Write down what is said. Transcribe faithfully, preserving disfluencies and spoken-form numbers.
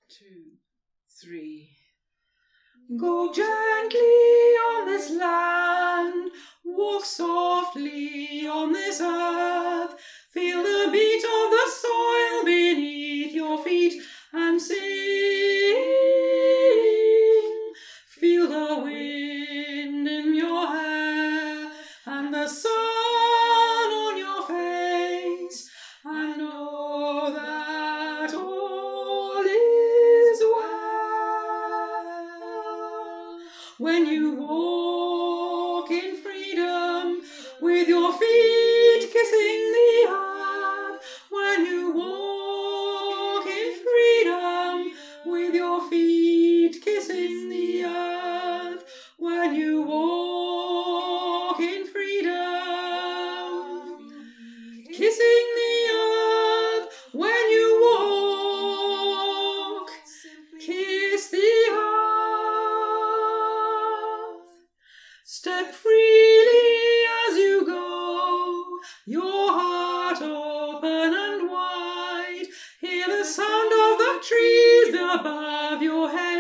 two, three. Go gently on this land, walk softly on this earth, feel the beat of the soil beneath your feet and sing. Feel the wind in your hair and the sun on your face, and know that all is well. When you walk in freedom with your feet kissing the earth, when you walk in freedom with your feet kissing the earth, when you walk in freedom, kissing the earth, when you walk, kiss the earth. Step freely as you go, your heart open and wide. Hear the sound of the trees above your head.